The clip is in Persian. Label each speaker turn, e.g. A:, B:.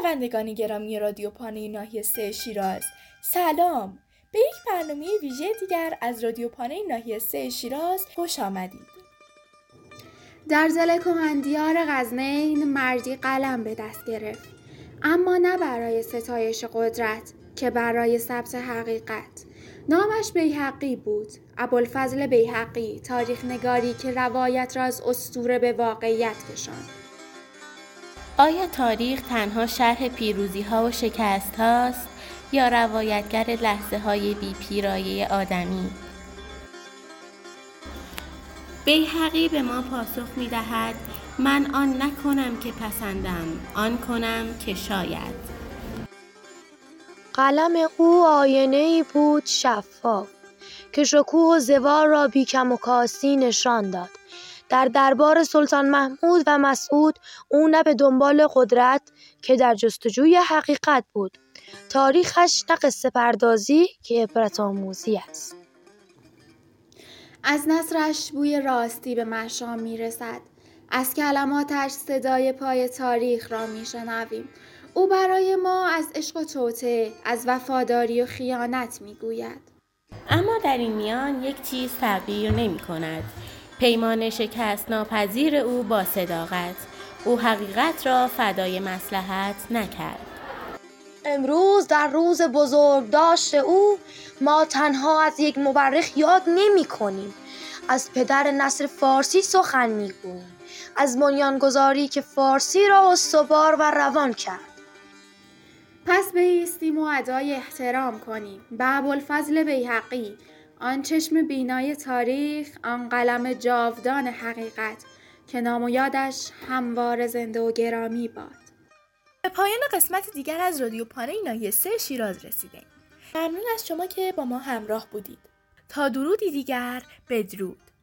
A: شنوندگان گرامی رادیو پانه ناحیه 3 شیراز، سلام! به یک برنامه ویژه دیگر از رادیو پانه ناحیه 3 شیراز خوش آمدید.
B: در دل کهندیار غزنین مردی قلم به دست گرفت، اما نه برای ستایش قدرت که برای ثبت حقیقت. نامش بیهقی بود، ابوالفضل بیهقی، تاریخ نگاری که روایت را از اسطوره به واقعیت کشاند.
C: آیا تاریخ تنها شرح پیروزی‌ها و شکست‌هاست یا روایتگر لحظه‌های بی‌پیرایه آدمی؟ بیهقی به ما پاسخ می‌دهد من آن نکنم که پسندم، آن کنم که شاید.
D: قلم او آینه‌ای بود شفاف که شکوه و زوار را بیکم و کاستی نشان داد. در دربار سلطان محمود و مسعود او نه به دنبال قدرت که در جستجوی حقیقت بود. تاریخش نه قصه پردازی که عبرت آموزی است.
B: از نثرش بوی راستی به مشام میرسد. از کلماتش صدای پای تاریخ را میشنویم. او برای ما از عشق و توطئه، از وفاداری و خیانت میگوید.
C: اما در این میان یک چیز تغییر نمی کند. پیمان شکست ناپذیر او با صداقت. او حقیقت را فدای مصلحت نکرد.
D: امروز در روز بزرگداشت او ما تنها از یک مورخ یاد نمی کنیم. از پدر نثر فارسی سخن می گوییم. از بنیانگذاری که فارسی را استوار و روان کرد.
B: پس بایستیم و ادای احترام کنیم به ابوالفضل بیهقی، آن چشم بینای تاریخ، آن قلم جاودان حقیقت که نام و یادش همواره زنده و گرامی باد.
A: به پایان قسمت دیگر از رادیو پانه ناحیه 3 شیراز رسیدیم. ممنون از شما که با ما همراه بودید. تا درودی دیگر، بدرود.